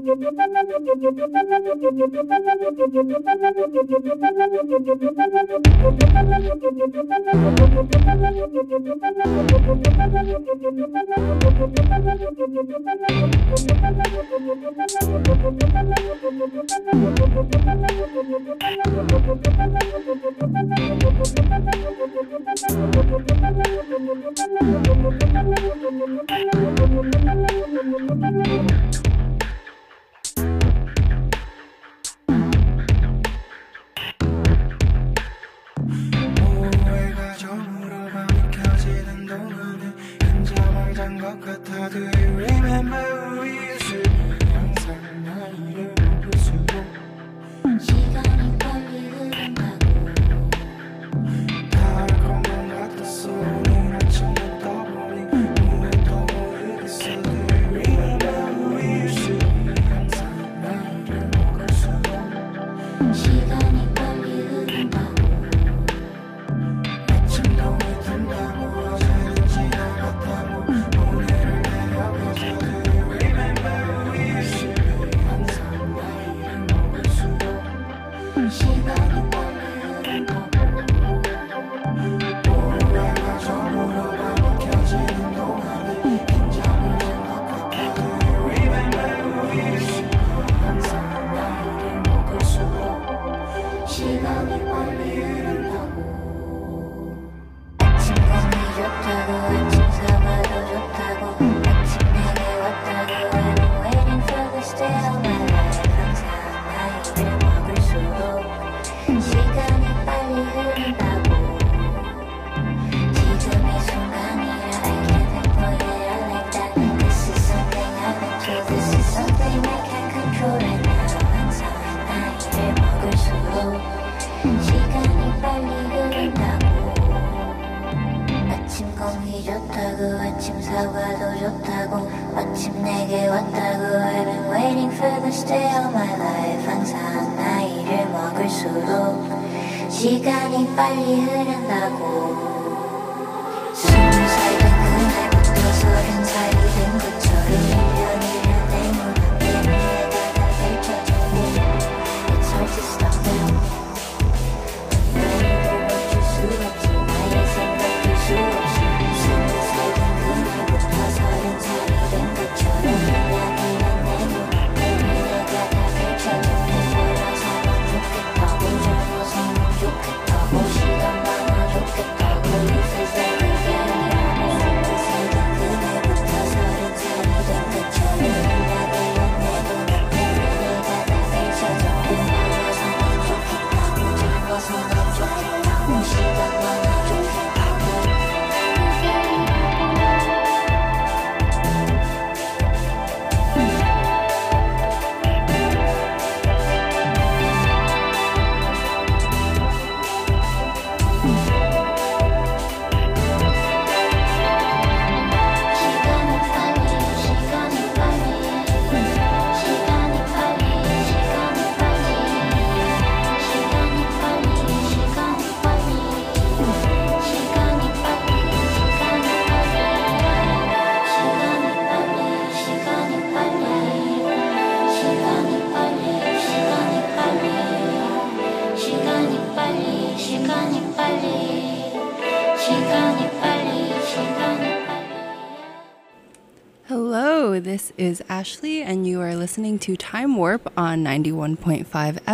This is Ashley, and you are listening to Time Warp on 91.5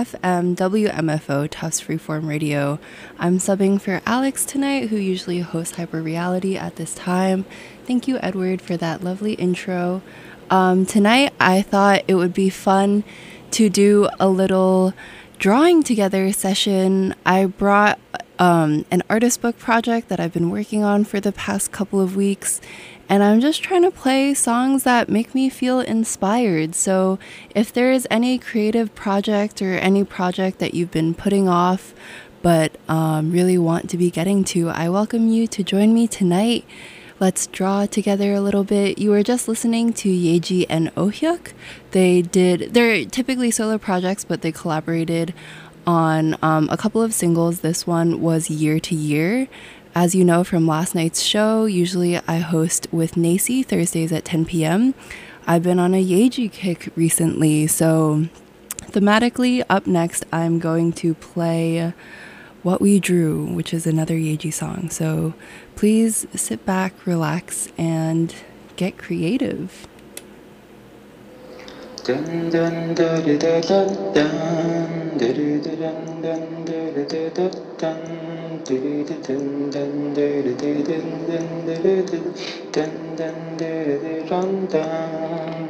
FM WMFO Tufts Freeform Radio. I'm subbing for Alex tonight, who usually hosts Hyper Reality at this time. Thank you, Edward, for that lovely intro. Tonight, I thought it would be fun to do a little drawing together session. I brought an artist book project that I've been working on for the past couple of weeks, and I'm just trying to play songs that make me feel inspired. So if there is any creative project or any project that you've been putting off but really want to be getting to, I welcome you to join me tonight. Let's draw together a little bit. You were just listening to Yeji and Oh-hyuk. They're typically solo projects, but they collaborated on a couple of singles. This one was Year to Year. As you know from last night's show, usually I host with Nacy Thursdays at 10 p.m. I've been on a Yeji kick recently, so thematically, up next, I'm going to play What We Drew, which is another Yeji song. So please sit back, relax, and get creative. Dun dun da da da da dun da da da dun dun da da da da dun da da da dun dun da da da dun dun da da da dun dun da da da dun dun.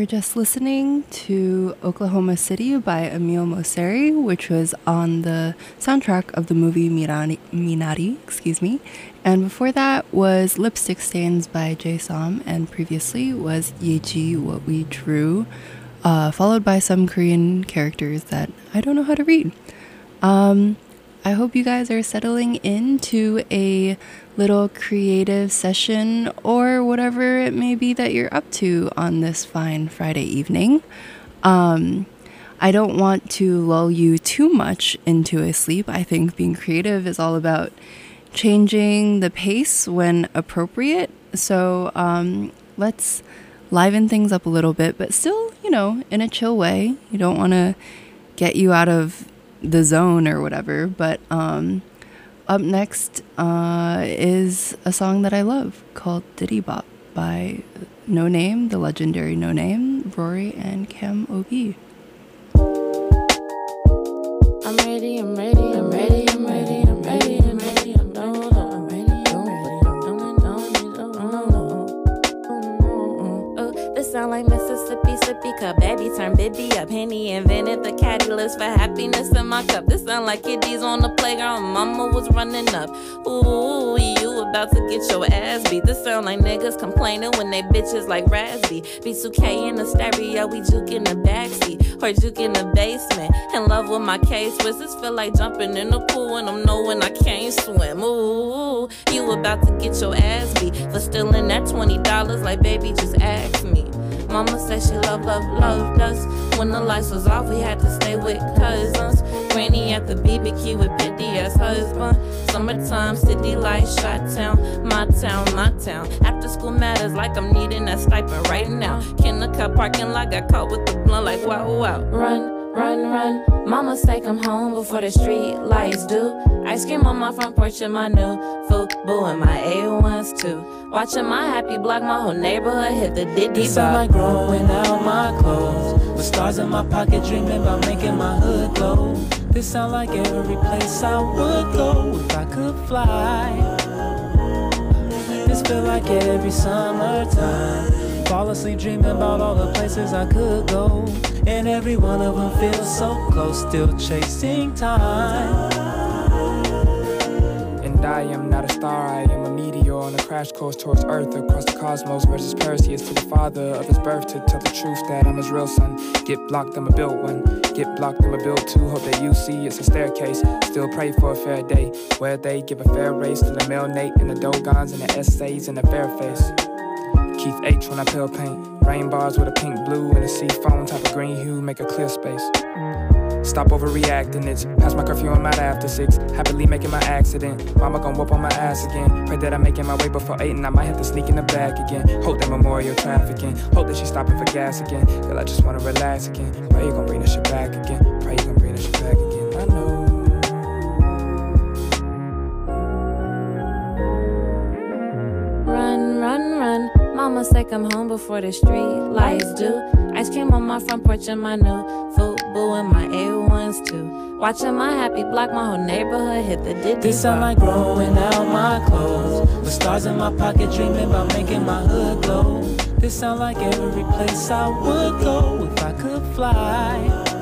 just listening to Oklahoma City by Emil Mosseri, which was on the soundtrack of the movie Minari, excuse me. And before that was Lipstick Stains by Jay Som, and previously was Yeji What We Drew, followed by some Korean characters that I don't know how to read. I hope you guys are settling into a little creative session or whatever it may be that you're up to on this fine Friday evening. I don't want to lull you too much into a sleep. I think being creative is all about changing the pace when appropriate. So let's liven things up a little bit, but still, in a chill way. You don't want to get you out of the zone or whatever, but up next is a song that I love called Diddy Bop by No Name, the legendary No Name, Rory and Cam OB. I'm ready, I'm ready, I'm ready, I'm ready, I'm ready, I'm ready, I'm ready, I'm ready. This sound like Mississippi, sippy cup. Baby turn Bibby up. Henny invented the catalyst for happiness in my cup. This sound like kiddies on the playground. Mama was running up. Ooh, you about to get your ass beat. This sound like niggas complaining when they bitches like Raspy. B2K in the stereo, we juke in the backseat, or juke in the basement. In love with my K-Swiss. This feel like jumping in the pool and I'm knowing I can't swim. Ooh, you about to get your ass beat for stealing that $20 like baby just ask me. Mama said she loved us. When the lights was off, we had to stay with cousins. Granny at the BBQ with Petty as husband. Summertime, city lights, shot town, my town, my town. After school matters like I'm needing that stipend right now. Kindergarten parking lot, got caught with the blunt like wow, wow. Run, run, run. Mama say come home before the street lights do. Ice cream on my front porch in my new Fubu and my A1s too. Watching my happy block, my whole neighborhood hit the Diddy This sound like growing out my clothes, with stars in my pocket dreaming about making my hood glow. This sound like every place I would go if I could fly. This feel like every summertime. Fall asleep dreaming about all the places I could go, and every one of them feels so close, still chasing time. And I am not a star, I am a meteor on a crash course towards Earth, across the cosmos versus Perseus, to the father of his birth, to tell the truth that I'm his real son. Get blocked, I'ma build one. Get blocked, I'ma build two. Hope that you see it's a staircase. Still pray for a fair day, where they give a fair race to the male Nate and the Dogons and the essays and the fair face. Keith H when I pale paint. Rain bars with a pink, blue, and a sea foam type of green hue, make a clear space. Stop overreacting, it's past my curfew, I'm out after 6. Happily making my accident. Mama gon' whoop on my ass again. Pray that I'm making my way before 8 and I might have to sneak in the back again. Hope that memorial trafficking. Hope that she's stopping for gas again. Girl, I just wanna relax again. Pray you gon' bring that shit back again. Pray you gon' bring that shit back again. I know. Run, run, run. Mama say come home before the street lights do. Ice cream on my front porch in my new Fubu and my A1s too. Watching my happy block, my whole neighborhood hit the Diddy. This sound like growing out my clothes, with stars in my pocket dreaming about making my hood glow. This sound like every place I would go if I could fly.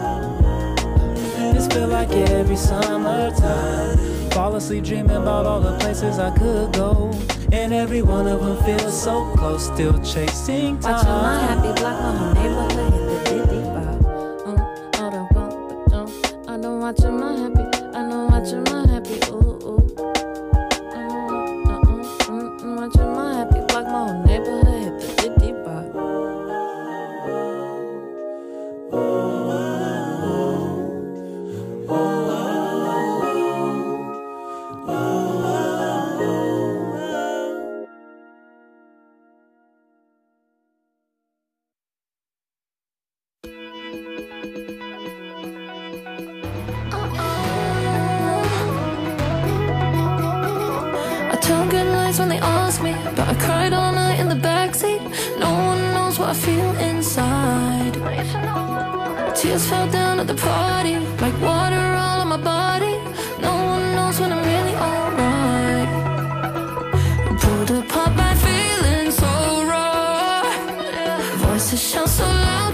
This feel like every summertime. Fall asleep dreaming about all the places I could go, and every one of them feels so close, still chasing time. Watching my happy block, my whole neighborhood hit the Diddy bop. I don't watching my happy, I know watching my happy, ooh, ooh. Watching my happy block, my whole neighborhood hit the Diddy bop. When they ask me, but I cried all night in the backseat. No one knows what I feel inside. Tears fell down at the party, like water all on my body. No one knows when I'm really alright. Pulled apart by feeling so raw. Voices shout so loud.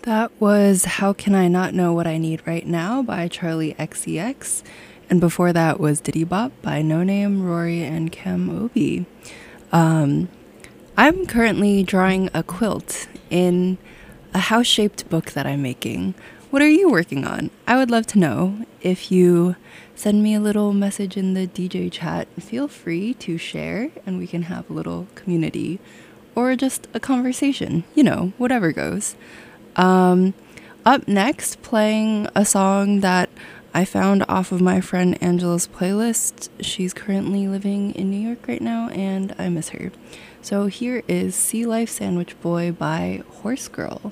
That was How Can I Not Know What I Need Right Now by Charlie XCX. And before that was Diddy Bop by No Name, Rory, and Cam Obi. I'm currently drawing a quilt in a house-shaped book that I'm making. What are you working on? I would love to know. If you send me a little message in the DJ chat, feel free to share and we can have a little community or just a conversation, whatever goes. Up next, playing a song that I found off of my friend Angela's playlist. She's currently living in New York right now and I miss her. So here is Sea Life Sandwich Boy by Horse Girl.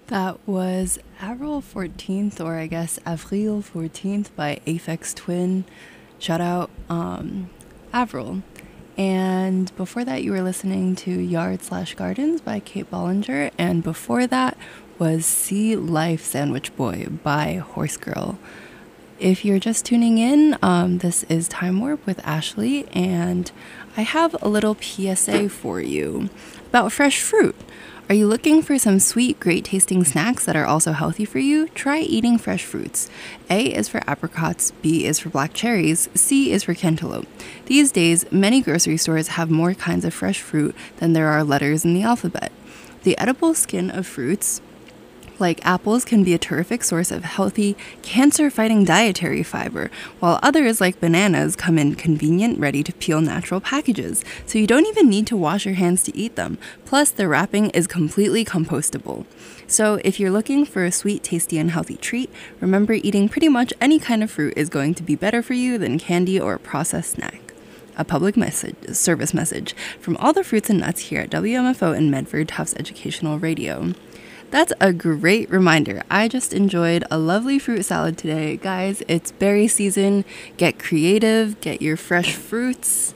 That was Avril 14th, or I guess Avril 14th by Aphex Twin. Shout out Avril. And before that, you were listening to Yard/Gardens by Kate Bollinger. And before that was Sea Life Sandwich Boy by Horse Girl. If you're just tuning in, this is Time Warp with Ashley. And I have a little PSA for you about fresh fruit. Are you looking for some sweet, great-tasting snacks that are also healthy for you? Try eating fresh fruits. A is for apricots, B is for black cherries, C is for cantaloupe. These days, many grocery stores have more kinds of fresh fruit than there are letters in the alphabet. The edible skin of fruits, like apples, can be a terrific source of healthy, cancer-fighting dietary fiber, while others, like bananas, come in convenient, ready-to-peel natural packages, so you don't even need to wash your hands to eat them. Plus, the wrapping is completely compostable. So if you're looking for a sweet, tasty, and healthy treat, remember eating pretty much any kind of fruit is going to be better for you than candy or a processed snack. A public service message from all the fruits and nuts here at WMFO and Medford Tufts Educational Radio. That's a great reminder. I just enjoyed a lovely fruit salad today. Guys, it's berry season. Get creative. Get your fresh fruits.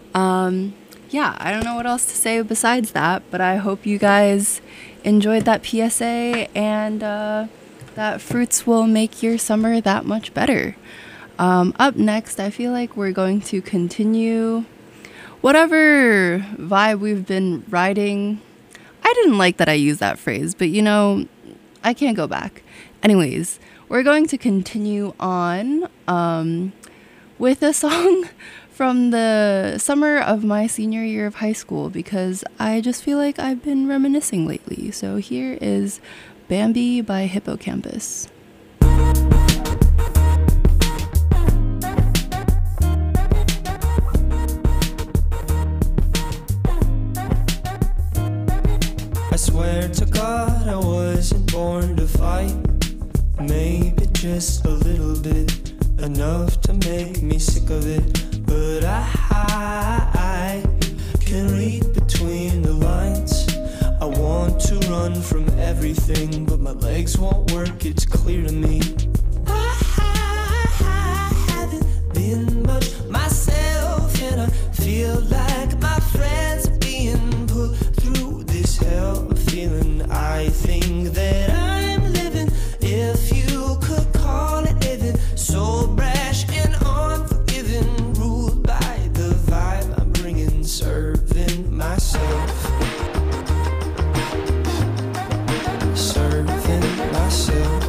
Yeah, I don't know what else to say besides that, but I hope you guys enjoyed that PSA and that fruits will make your summer that much better. Up next, I feel like we're going to continue whatever vibe we've been riding. I didn't like that I used that phrase, but I can't go back. Anyways, we're going to continue on with a song from the summer of my senior year of high school because I just feel like I've been reminiscing lately. So here is Bambi by Hippocampus. I swear to God I wasn't born to fight. Maybe just a little bit, enough to make me sick of it. But I can read between the lines. I want to run from everything, but my legs won't work, it's clear to me. I haven't been much myself, and I feel like my friends are being put through this hell. Feeling I think that I'm living, if you could call it living, so brash and unforgiving, ruled by the vibe I'm bringing, serving myself, serving myself.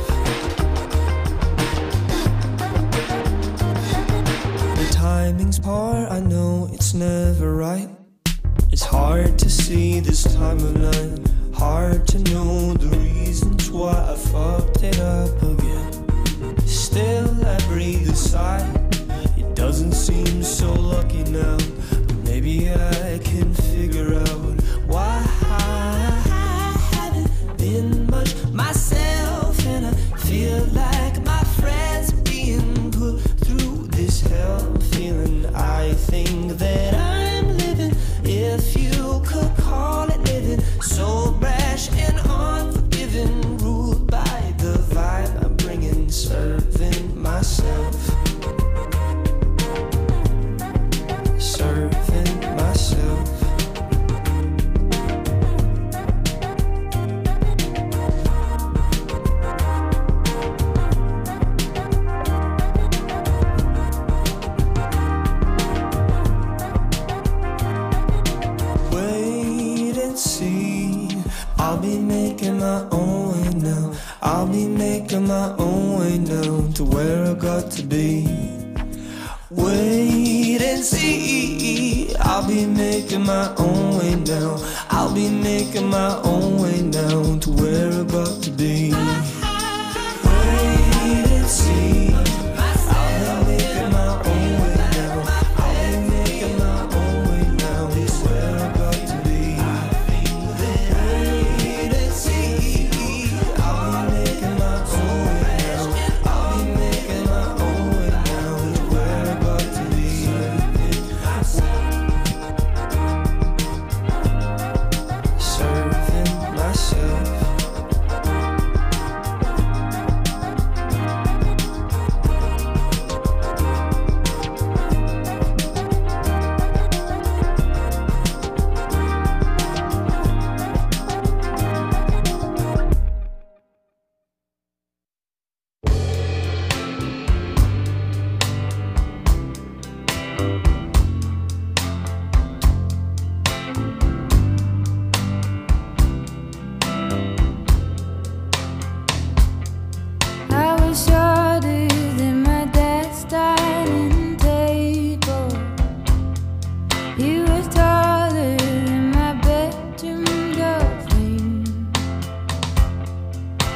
The timing's poor, I know it's never right. It's hard to see this time of night, hard to know the reasons why I fucked it up again. Still I breathe a sigh, it doesn't seem so lucky now, but maybe I can figure out why I haven't been much myself, and I feel like my friends are being put through this hell. Feeling I think that I'm living, if you could call it living, so brash and unforgiving, ruled by the vibe I'm bringing, serving myself, serving myself. I'll be making my own way now. I'll be making my own way now to where I got to be. Wait and see. I'll be making my own way now. I'll be making my own way now to where I got to be. Wait and see. I'll be making my own way now. I'll be making my own way now to where I got to be. Serving myself.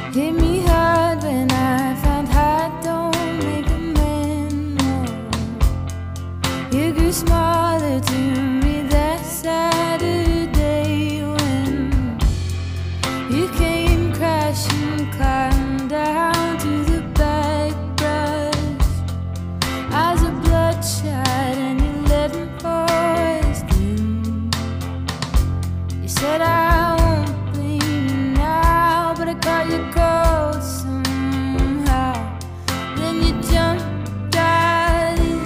Hit me hard when I found heart don't make a man. No. You grew smaller to me that Saturday when you came crashing, climbed down to the back brush. Eyes are bloodshot and you let me poison. You said I won't blame you now, but I caught you cold somehow. Then you jumped right in.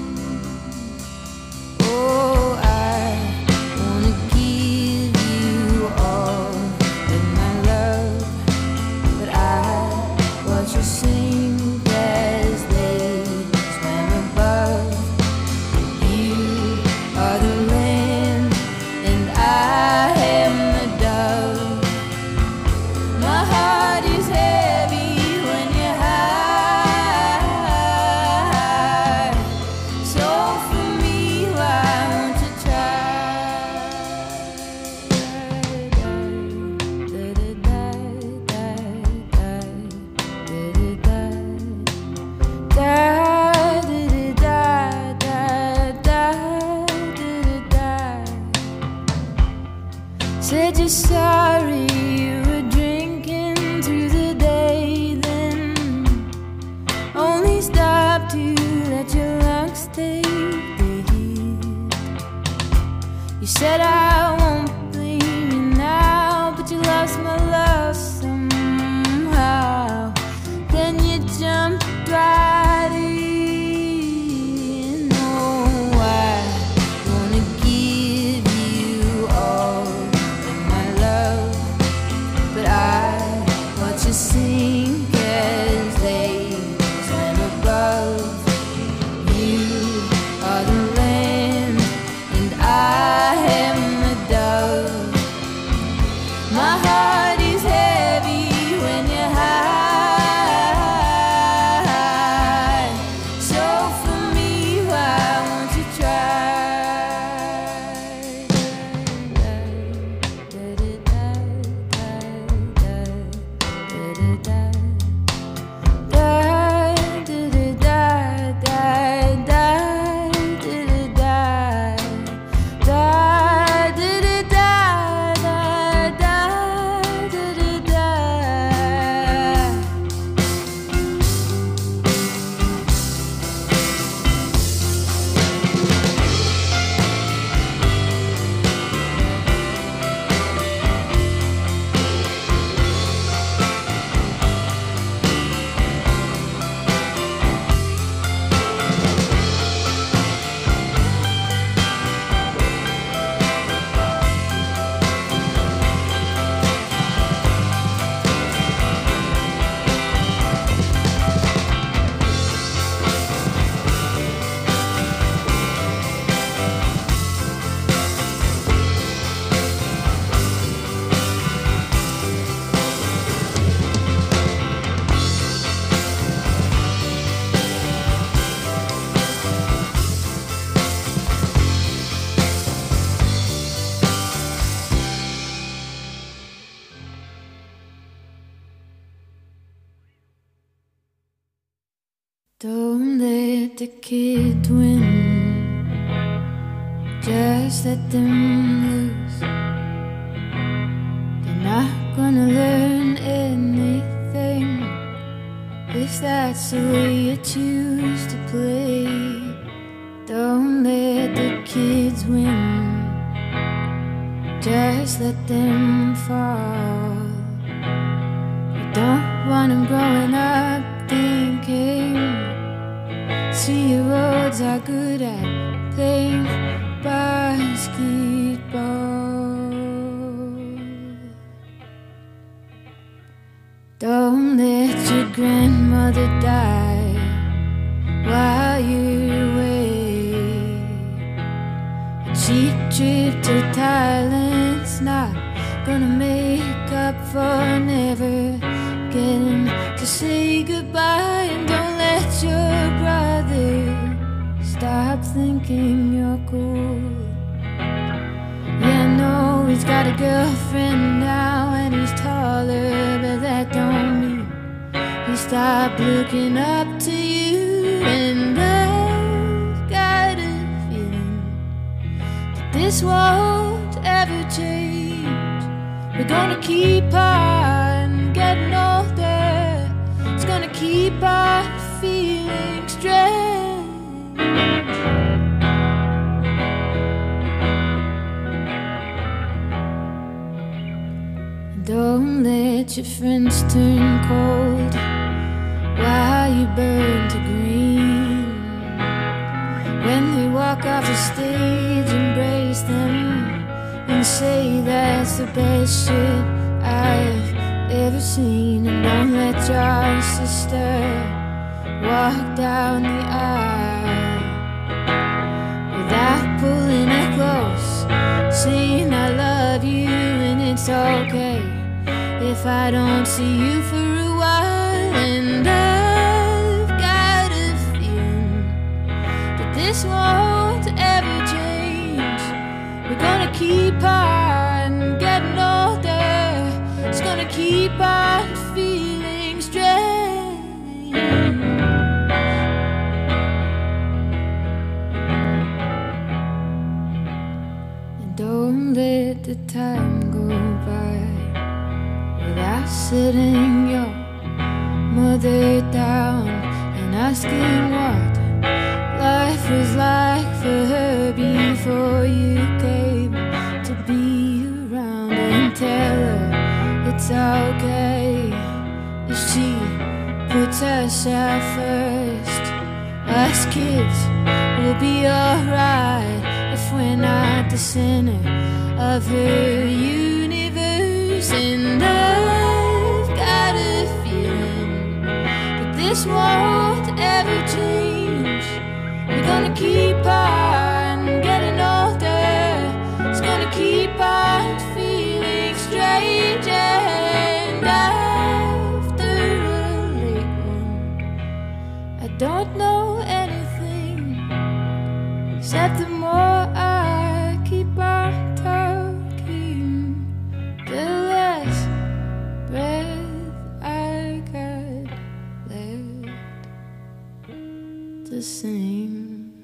Oh, I wanna give you all of my love, but I watch you sink as they swam above. You are the land and I am the dove. My heart is heavy when you're high. So for me, why won't you Said you're sorry you were drinking through the day, then only stopped to let your lungs take the heat. You said I won't blame you now, but you lost my love somehow. Then you jumped right in. Oh, I wanna give you all of my love, but I watch you sink as they swim above. You are the land and I am the dove. My heart is heavy when you're high. So for me, why won't you Don't let the kids win, just let them lose. They're not gonna learn anything if that's the way you choose to play. Don't let the kids win, just let them fall. You don't want them growing up thinking see roads are good at playing basketball. Don't let your grandmother die while you're away. A cheap trip to Thailand's not gonna make up for never getting to say goodbye. And don't let your brother stop thinking you're cool. Yeah, I know he's got a girlfriend now and he's taller, but that don't mean stop looking up to you. And I've got a feeling that this won't ever change. We're gonna keep on getting older. It's gonna keep on feeling strange. Don't let your friends turn cold while you burn to green. When they walk off the stage, embrace them and say that's the best shit I've ever seen. And don't let your sister walk down the aisle without pulling her close, saying I love you and it's okay if I don't see you for a while. And I've got a feeling that this won't ever change. We're gonna keep on getting older. It's gonna keep on feeling strange. And don't let the time go by without sitting your mother down and asking what life was like for her before you came to be around. And tell her it's okay if she puts herself first. Us kids will be alright if we're not the center of her universe. And I've got a feeling that this won't ever change. We're gonna keep on getting older. It's gonna keep on feeling strange. And after a late one, I don't know anything except the more I keep on talking, the less breath I got left to sing.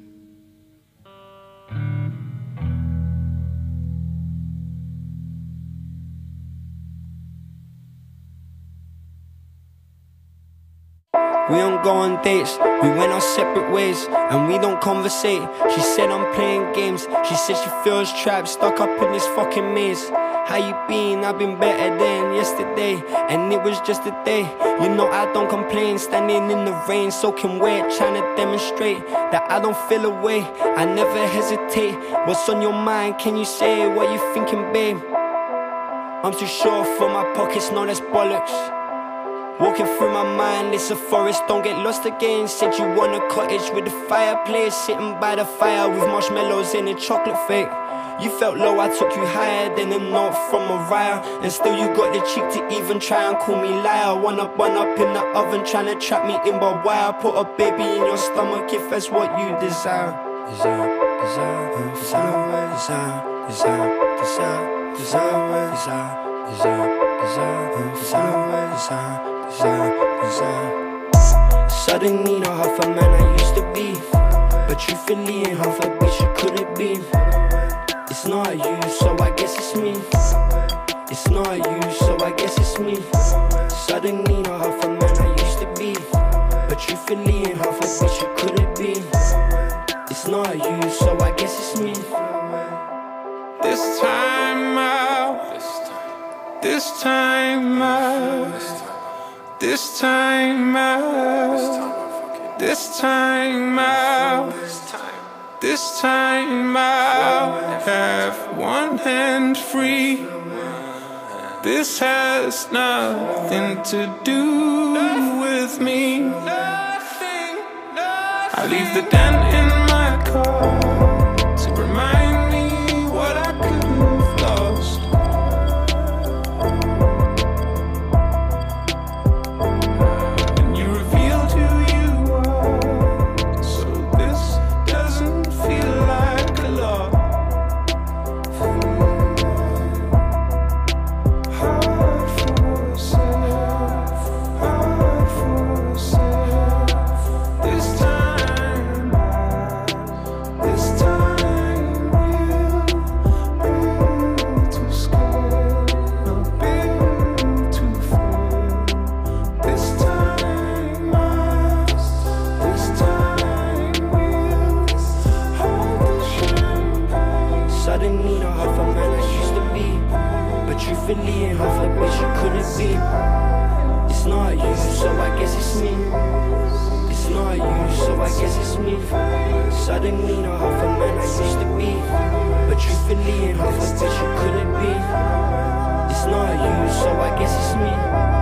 We don't go on dates, we went our separate ways, and we don't conversate. She said I'm playing games, she said she feels trapped, stuck up in this fucking maze. How you been? I've been better than yesterday, and it was just a day. You know I don't complain, standing in the rain, soaking wet, trying to demonstrate that I don't feel away. I never hesitate. What's on your mind? Can you say what you thinking, babe? I'm too sure for my pockets, no that's bollocks. Walking through my mind, it's a forest, don't get lost again. Said you want a cottage with a fireplace, sitting by the fire with marshmallows and a chocolate fake. You felt low, I took you higher than a note from Mariah, and still you got the cheek to even try and call me liar. One up in the oven, trying to trap me in by wire. Put a baby in your stomach if that's what you desire. Desire, desire, desire, desire, desire, desire, desire, desire, desire, desire, desire. Suddenly not half a man I used to be, but truthfully ain't half a bitch you couldn't be. It's not you, so I guess it's me. It's not you, so I guess it's me. Suddenly not half a man I used to be, but truthfully ain't half a bitch you couldn't be. It's not you, so I guess it's me. This time out, this time out. This time out, this time out, this time out, have one hand free. This has nothing to do with me. I leave the dent in my car to remind me what I could have lost. Hard for suddenly know half a man I used to be. But truthfully and half a bitch you couldn't be. It's not you, so I guess it's me.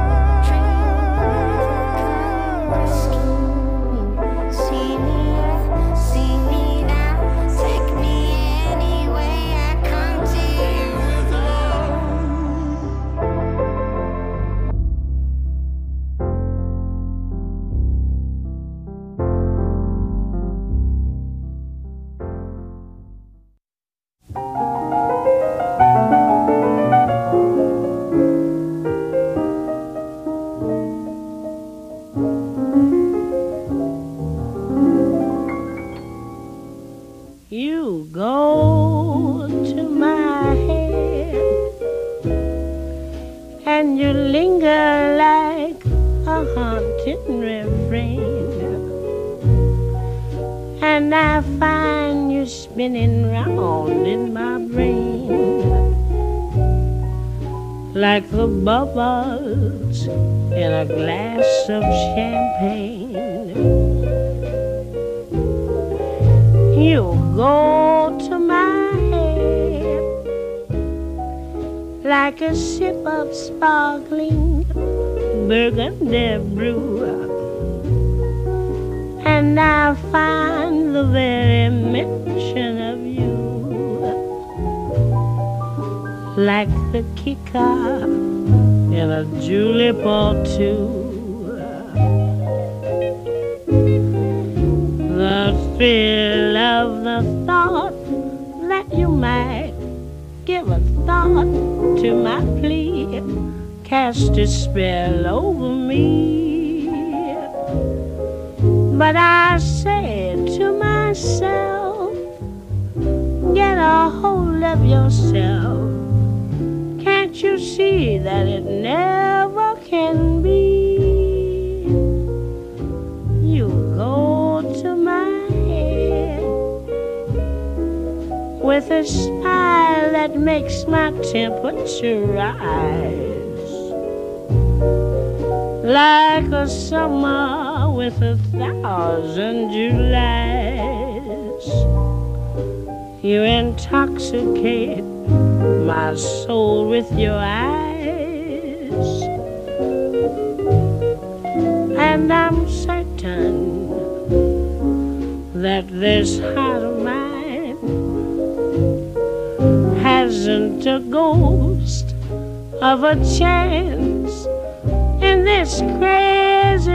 You go to my head and you linger like a haunting refrain, and I find you spinning round in my brain like the bubbles in a glass of champagne. You go to my head like a sip of sparkling burgundy brew, and I find the very mention of you like the kicker in a julep or two. The thrill of the thought that you might give a thought to my plea cast a spell over me. But I said to myself, get a hold of yourself. Can't you see that it never can be? You go to my head with a smile that makes my temperature rise, like a summer with 1,000 Julys. You intoxicate my soul with your eyes, and I'm certain that this heart of mine hasn't a ghost of a chance in this crazy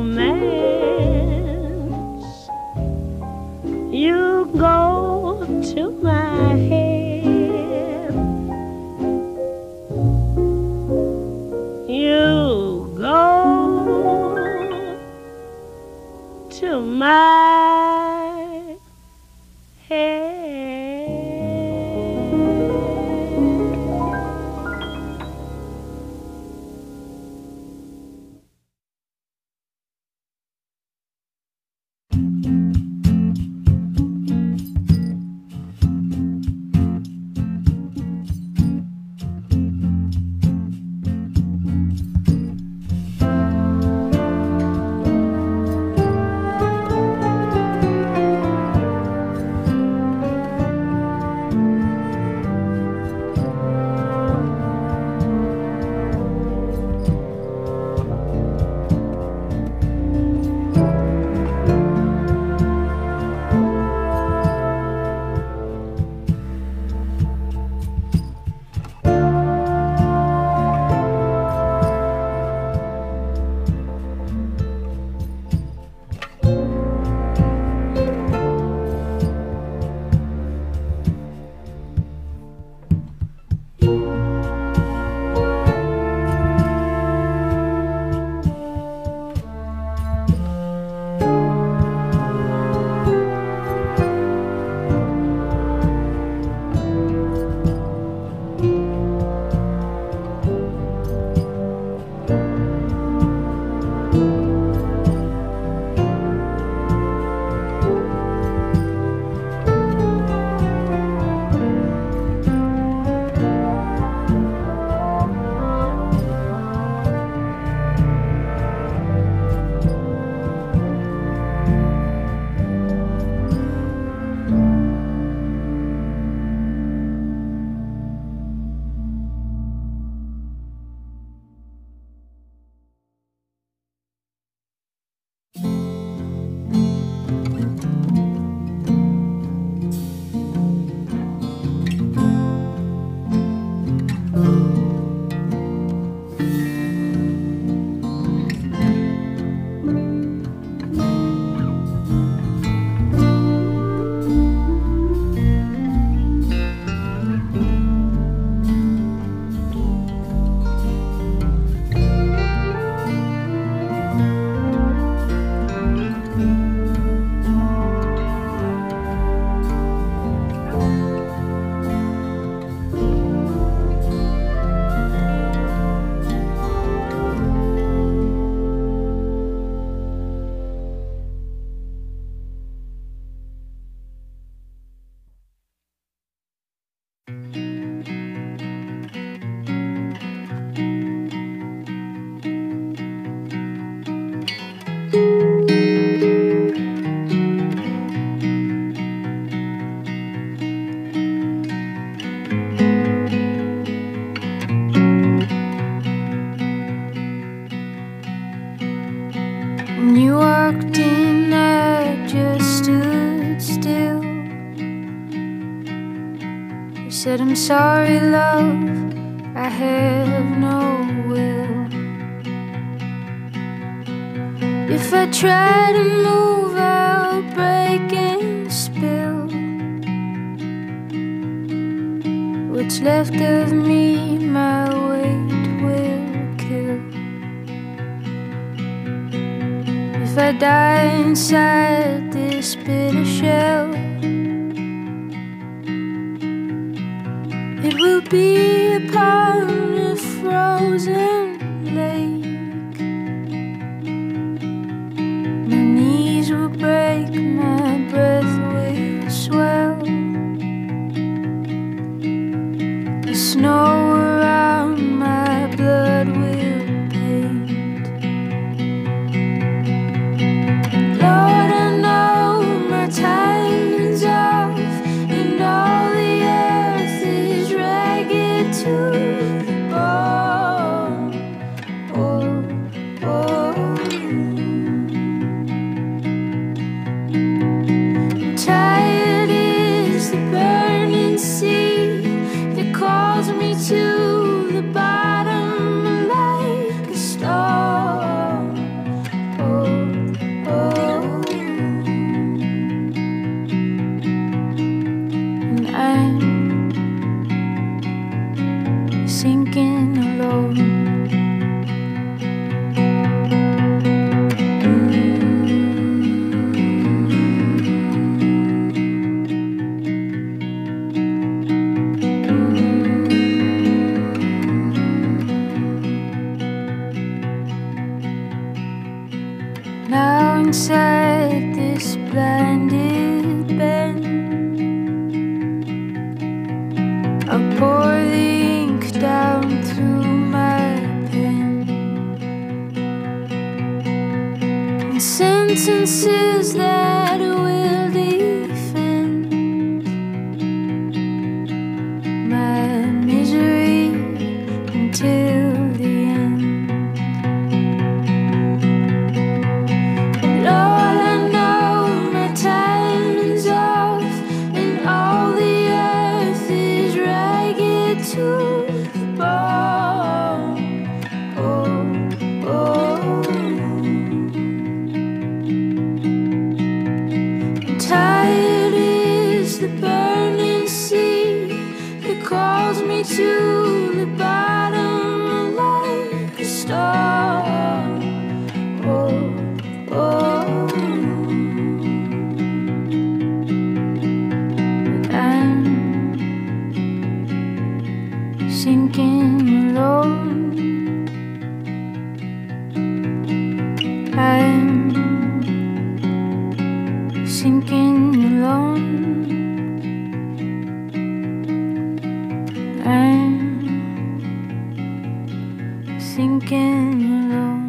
romance. You go to my head, you go to my head. When you walked in, I just stood still. You said, I'm sorry, love, I have no will. If I try to move, I'll break and spill. What's left of me, my weight will kill. If I die inside this bitter shell, it will be upon a frozen lake. My knees will break, my breath will swell. The snow around my blood will paint. Lord, I know my time is off, and all the earth is ragged to the bone. Oh, oh. Tired is the burning sea that calls me to the bottom like a storm. Oh, oh. And I'm sinking alone. Now inside this blinded bend, I'll pour the ink down through my pen, and sentences that will defend my misery until the end. Lord, I know my time is off, and all the earth is ragged to the bone. Oh, oh. And tired is the burning sea that calls me to the bottom like a storm. Oh, oh. I'm sinking alone. I'm sinking alone. I'm sinking alone.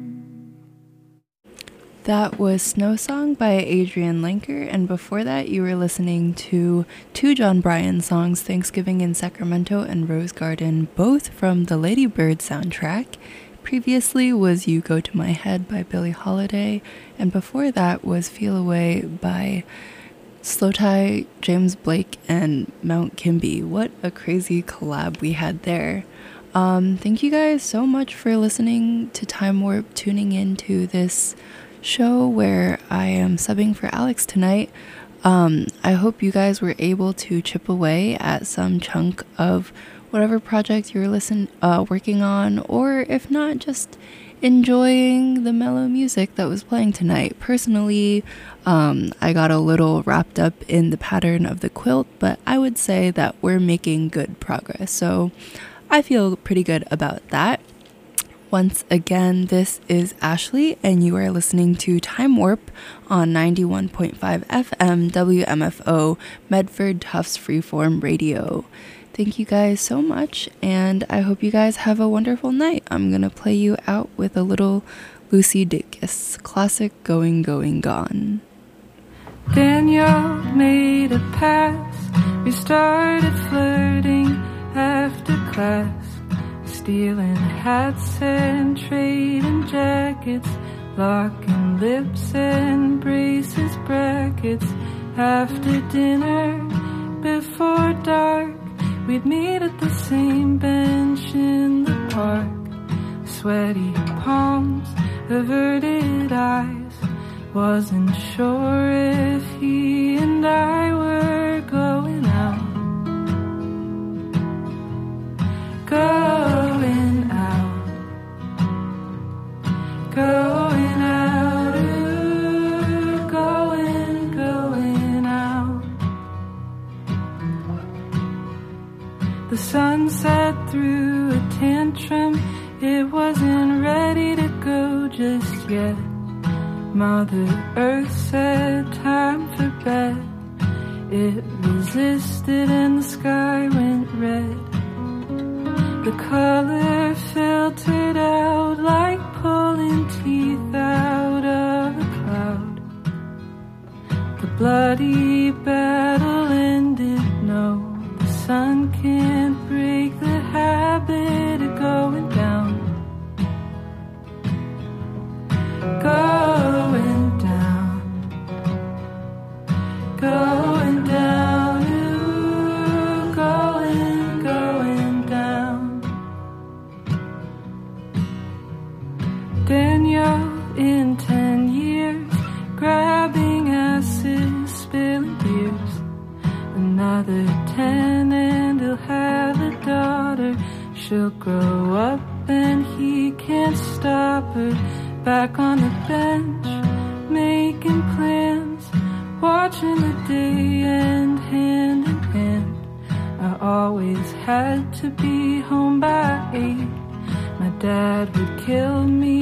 That was Snow Song by Adrian Lenker, and before that you were listening to two John Bryan songs, Thanksgiving in Sacramento and Rose Garden, both from the Lady Bird soundtrack. Previously was You Go to My Head by Billie Holiday, and before that was Feel Away by Slowthai, James Blake, and Mount Kimby. What a crazy collab we had there. Thank you guys so much for listening to Time Warp, tuning into this show where I am subbing for Alex tonight. I hope you guys were able to chip away at some chunk of whatever project you're working on, or if not, just enjoying the mellow music that was playing tonight. Personally, I got a little wrapped up in the pattern of the quilt, but I would say that we're making good progress, so I feel pretty good about that. Once again, this is Ashley, and you are listening to Time Warp on 91.5 FM WMFO Medford Tufts Freeform Radio. Thank you guys so much, and I hope you guys have a wonderful night. I'm gonna play you out with a little Lucy Dacus, classic Going, Going, Gone. Danielle made a pass. We started flirting after class, stealing hats and trading jackets locking lips and braces, brackets. After dinner, before dark, we'd meet at the same bench in the park. Sweaty palms, averted eyes. Wasn't sure if he and I were going out. Going out. Going out. Ooh, going out. The sunset threw a tantrum. It wasn't ready to go just yet. Mother Earth said time for bed. It resisted and the sky went red. The color filtered out like pulling teeth out of a cloud. The bloody battle ended. No, the sun can't break the habit of going down. Going down. Going down. Ooh, going down. Daniel in 10 years, grabbing asses, spilling beers. Another 10 and he'll have a daughter. She'll grow up and he can't stop her. Back on the bench, making plans, watching the day end hand in hand. I always had to be home by 8. My dad would kill me